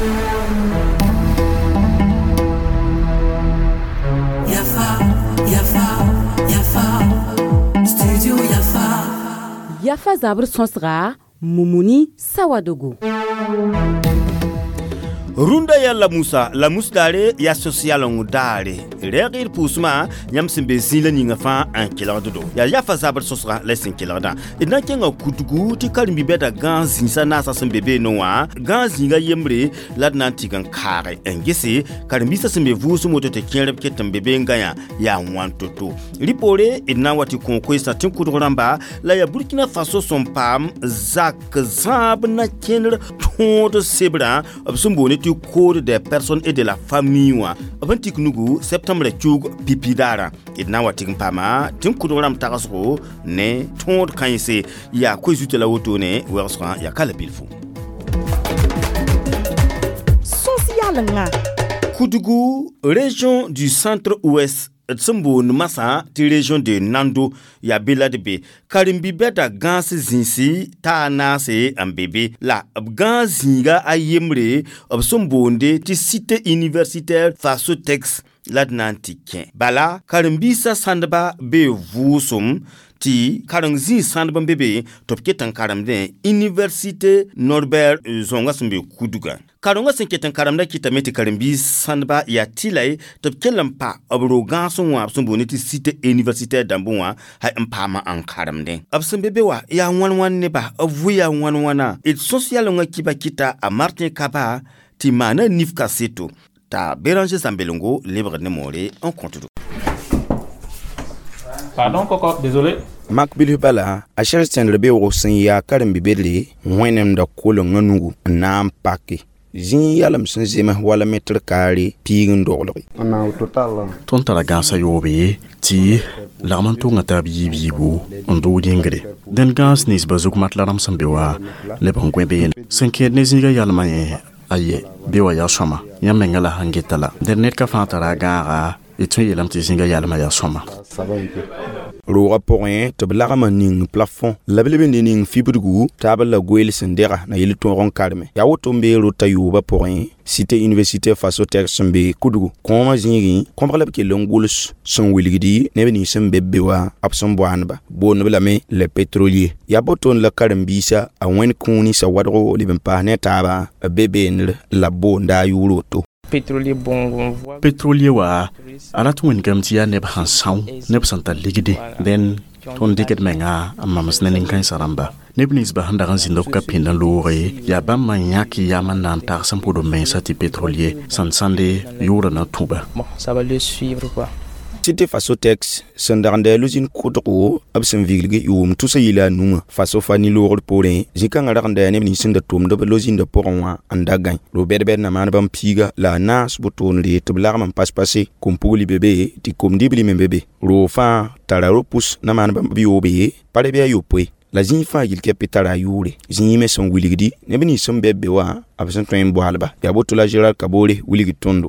Yafa zabur sonsra Mumuni Sawadogo. Runda ya la musdare ya social ngudare regir pusma nyam simbe zile ninga fa an kilardo ya fa zabar sosra lesin kilarda ina kenga kutugu ti kalimbi beta ganzi sana sa simbe noa ganzi nga yembre ladna tigan kare engisi kalimbi sa simbe vusu moto te kenrep ketam bebe ngaya ya wantoto ripore ina wati konkwesa tinkuduramba la ya Burkina Faso son pam zak zab na kenre tonde sebra absumboni tu code des personnes et de la famille avantik nugu septembre tchug pipidara idna watik pama tin kudoram taraso ne tond kanse ya kwezute la wotone wersra ya kala bilfu social nga Kudugu région du centre-ouest Tsumbo Massa, ti région de Nando, ya Beladebe, Karimbi beta gans zinsi, ta nase ambebe, la ganzinga ayemre, obsombonde, ti cité universitaire face texte l'Atlantique. Bala, Karimbisa sandaba be vusum, ti karangzi sandaba bebe, topketan karamde, Université Norbert Zongasumbe Kuduga. Karonga senketan karamda kitameti karimbi sandba ya tilai topkelampa abroganson wa absumboniti cité universitaire d'Amboua ha empama an karamde absumbebewa ya wanwan neba avuya wanwana it social nga kiba kita a Martin Kaba ti mana nifka seto ta Béranger Zambelongo libre ne more en compte. Pardon Coco, désolé. Mak Bilhubala, a cherchen rebe o sen ya karimbi bedle wenem da kolon nganungu na mpake. Zin yalam sun zema wala metre kari pigin dolori. Ton tala gansa yobe ti lamanto ngata bibu ondo dingre. Den gans nis bazuk matlaram sambewa le bangwebe. Senke neziga yalmaye aye bewa ya shoma. Yamengala hangetala. Den net ka fantara gara etu yelam tizinga yalma ya shoma. Roga porin te blagama ning plafond lablebe ning fibrugu tabla goel sendera na yili ton kalme ya wotombe rota yuba porin cité université faso tersembe kudugu koma zingi komprele ke longuls son wiligidi nebe ni sembe bewa abson boanba bon blame le pétrolier ya boton la karambisa a wen kuni sa wadro libempa ne taba bebe la bonda yuroto Pétrolier wa ala tuwen gamtia neb hansaw neb santa ligidi then ton diket menga amamas nenin kan saramba nebnis ba handa ganzindo ka pindan lore ya bamma nyaki ya manan tar sampodo mensa ti pétrolier sansande yura na tuba ça va le suivre quoi. Cité faso tex sandarande luzin kudro absen viglige yum tusa yila numa faso fani lor porin jikanga rande ne ni sinda tum do lozin de poronwa andagan do bedbe na man bam piga la nas buton de tublar man passe kumpuli bebe ti komdibli men bebe ro fa tararo pus na man bam biobe pare be yopwe la zin fa yil ke petara yure zin me son wiligdi ne bini son bebe wa absen toin boalba ya botola Gérald Kabore wiligi tondo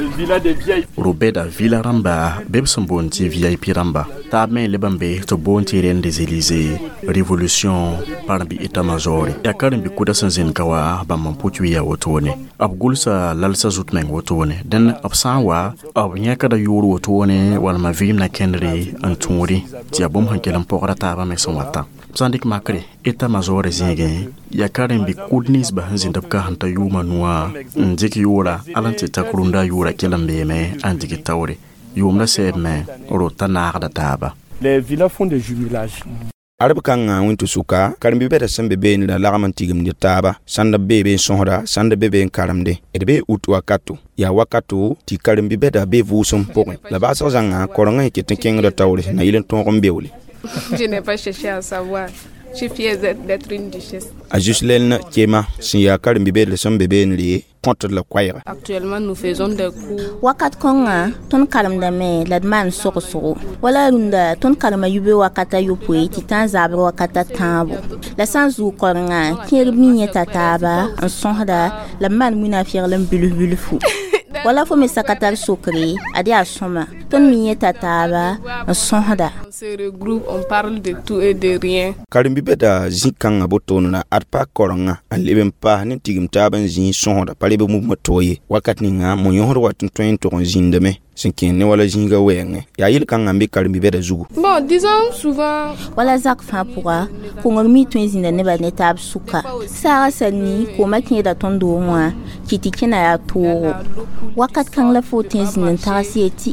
Robeda Villa Ramba, Bebson Bonti VIP Ramba, Tamen Lebambe, to Bonti Ren des Élysées, Révolution, Parbi État-Major, Yakarin Bikuda Sanzin Kawa, Bamamputu ya Wotone, Abgulsa Lalsa Zutmeng Wotone, Den Absawa, Abnyakada Yuru Wotone, Walma Vim na Kenry, Anturi, Tiabum Hankelam Poratava Mesonwata. Sandik Makre, État-Major Zingen, Yakarin Bikudnis Bahanzindapka Hanta Yuma Noa, Ndiki Yura, Alantita Kurunda Yura Kelambeme, Andiki Tauri, Yumna Sebme, Rota Narda Taba. Les villas font des jumilages. Arab kanga wintu suka karimbi beta sembe be ni la lagamantigim ni taba sanda bebe sonhora sanda bebe karamde edbe utu wakatu ya wakatu ti karimbi beta be vusum pokon la basa zanga koronga ki tenking de tawle na yilen ton rombewli. Je n'ai pas cherché à savoir. Je suis fière d'être une duchesse. Ajuslelna kema si ya karimbi beta sembe be ni contre la kwaira. Actuellement, nous faisons des cours. Wakat konga ton kalamda me ladman soko wala runda ton kalama yube wakata yopwe titan zabro wakata tambo la sanzu kornga kirmi tataba en sonda la man muna firlam bulfu wala fo me sakatar sokre adi asoma ton mi tataba en sonda On se regroupe, on parle de tout et de rien. Karimbi beda zikanga botona atpa koronga aleben pa ne tigim taban zin sonda palebe mu motoye wakat ninga mo yohor watun toin to zindeme sinkin ne wala zinga wenge ya yil kanga mbi karimbi beda zugu. Bon, disons souvent wala zak fa pourra ko ngmi to zinda ne ba ne tab suka sara sani ko makin da tondo mwa kiti kina ya to wakat kan la fotin zin tarasieti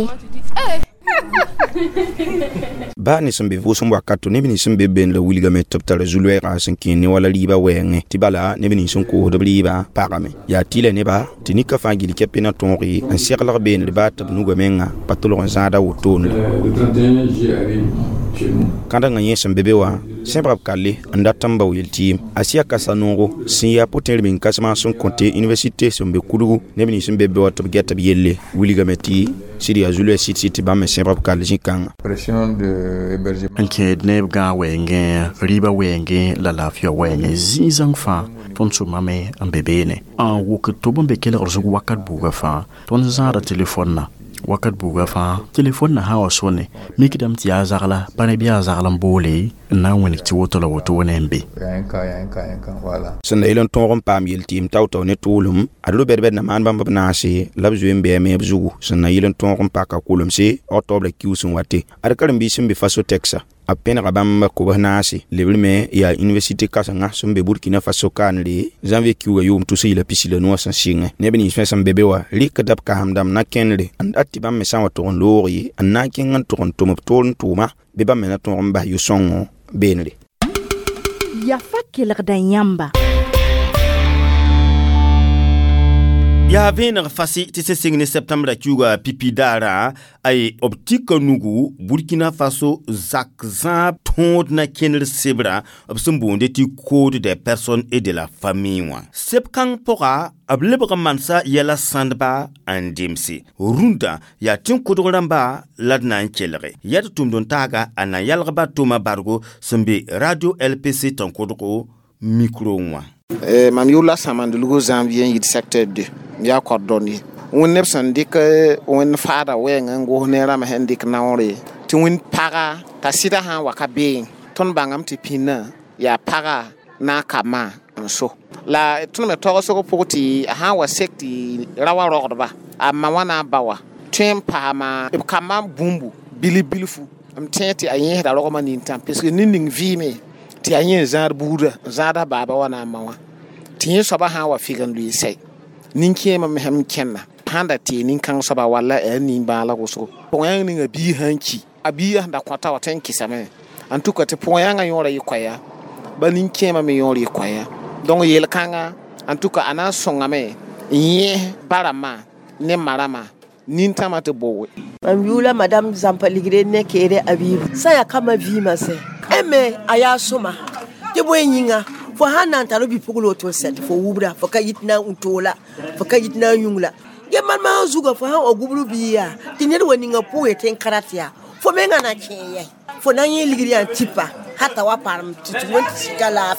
ba ni sembe vo sombo akato ne bini sembe ben la wiliga me toptala zulwera sinkin ne wala liba wenge tibala ne bini son ko do liba parame ya tile ne ba tinika fangili kepena tonri en seklar ben le bat nuga menga patolo zada woton le 31 juillet arrive chez nous kanda nganye sembe bewa sempre kale anda tamba wil team asia kasanongo siya potel bin kasma son compte université sembe kudugu ne bini sembe bewa to getta yelle wiliga meti siri azulwe city ba me sempre kale jinkanga pression de héberger Anke neb ga wenge riba wenge la lafia wenge zizang fa ton sumame ambebene an wuk to bombe kele orzu wakat buga fa ton zara telefon na wakat buga fa telefon na hawa sone mikidam ti azarla pane bi azarla mbole na woni ti wotola woto wonembe yanka voilà sanda ilon tongon pam yel tim tawto ne tulum adlu berber na man bamba nasi labzu mbe me bzugu sanda ilon tongon paka kulum si otoble kiusun wate ar karim bi simbe faso texa apena rabamba ko banasi lebleme ya université kasanga sombe Burkina Faso kanle janvier kiwa yum tusi la pisile no san singa ne beni fesa bebewa likadap ka hamdam na kenle and atiba me san wato lori anna kingan to kon to ton tuma beba mena to ba yusongo benle ya fakkelgda yamba ya vener fasi ti se signe septembre tuga pipi dara ay optique nugu Burkina Faso zakza tond na kenel sebra absumbonde ti code des personnes et de la famille wa sepkang pora ablebra mansa yala sandba andimsi runda ya tin kodoramba ladna kelre ya tumdon taga ana yalgaba tuma bargo sembe radio LPC ton kodoko micro wa mam yula samandulugo janvier yid secteur 2 ya cordonnier won nepsan dik won fada wenga ngo nera ma hendik nawre ti won paga ta sida ha wakabe ton bangam ti pina ya paga na kama so la tun me to so ko poti ha wa sekti rawa rodba amma wana bawa tempa ma kama bumbu bilibilfu am tenti ayen da rokoma ni tam parce que ninning vi me ti ayen zar buda zada baba wana mawa ti so ba ha wa figan lui sai ninkie ma hem kenna handa ti nin kan so ba wala ni bala ko so poyan ni abi hanki abi da kwata watan kisame antuka te poyan ga yora yikwaya ba ninkie ma me yora yikwaya donc yel kanga antuka ana songa me ye barama ne marama nintama te bowe am yula madame zampaligre ne kere abibu saya kama vima se eme aya soma te boyinga fo hanan talo bi pugulo to set fo wubra fo kayitna untola fo kayitna yungla ye man ma zuga fo han ogubru biya tinere woni nga puwe ten karatia fo menga na kiye fo nan ye ligri antipa hata wa param tutu sikala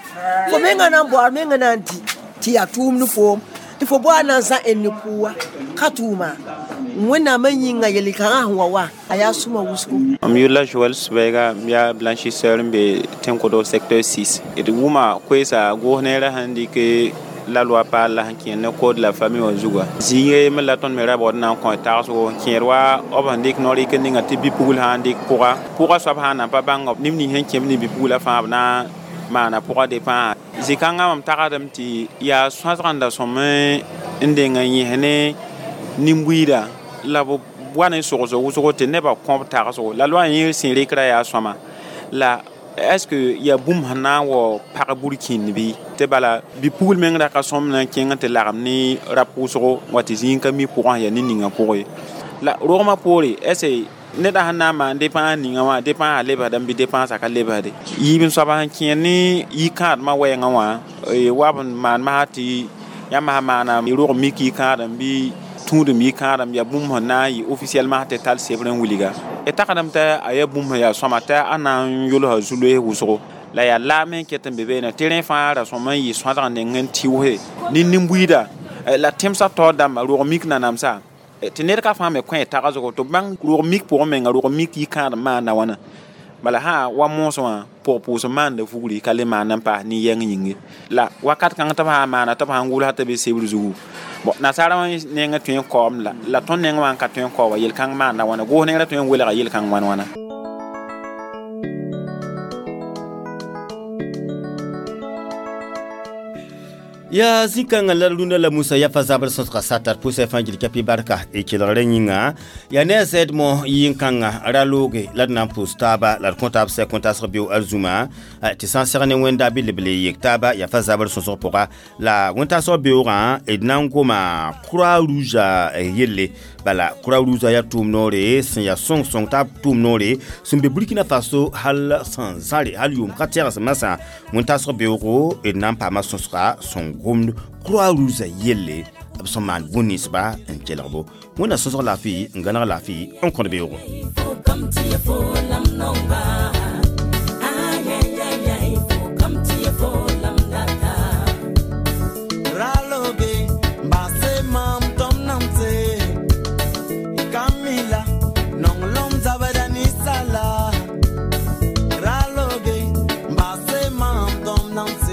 fo menga na bo menga na anti ti atum nu fo fo bo na za enikuwa katuma wena manyinga yelika wa aya suma wusku amyula Joël Svega ya blanchisseur mbe tenkodo secteur 6 et wuma kwesa gohnera handike la loi par la qui ne code la famille ozuga ziye me la ton me rabot na ko taso kierwa obandik no rik ninga tibi pugul handik pourra so hana pa bangop nimni henkem ni bi pugula fa na mana pourra dépend zikanga mam taradam ti ya 60 somme ndenga yene nimbuida la wana so te ne ba compta so la loi yin sin rekra ya soma la est-ce que ya boum hana wo par burkin bi te bala bi poul menga ka somna kinga te laramni rapuso wati zinka mi pour ya ninga pour la roma pori est-ce ne da hana ma dépend ninga wa dépend leba dam bi dépend ka leba de yibin so ba kini yi card ma wenga wa wa man ma ti ya ma na mi ro miki card bi tout de mi kadam ya bum hona yi officiellement te tal sebren wuliga e takadam ta aya bum ya somata anan yolo hazule wuso la ya la men ketem bebe na terrain fa so man yi so dan ngen tiwe ni nimbuida la temsa to dam ro mik na namsa tɩ ned ka fãa me kõ tag zgo tɩ bãng rog mik pʋgẽ menga rog mik yɩ-kãadem maanda wãna bala ha wa mõos wã pʋg-pʋʋsem maanda fugri ka le maan n paas nin-yɛng yĩnge la wakat kãng tɩ b sã n maana tɩ b sã n wʋlsa tɩ be sebr zugu nasaara wã nengã tõe n kaoom la tõnd neng wã n ka tõe n kaooba yel-kãng maanda wãna goos negrã tõe n welga yel-kãng wãna ya zikanga la luna la musa ya fazabal sotra satar pusa fangil kapi barka e kilare nyinga ya ne zed mo yinkanga raloge la nan pustaba la comptable se comptable bio alzuma ti sanserne wenda bilibele yektaba ya fazabal sotra pora la wenta so bio ran e nangoma croix rouge yelle bala croix rouge ya tum nore sin ya song tab tum nore sumbe Burkina Faso hal san zali hal yum katera masa wenta so bio e nan pa ma sotra son gomd croix rouge yelle absoman bonisba en kelerbo mona sosor la fille ngana la fille on compte be euro Raloge, mbase mam tom nam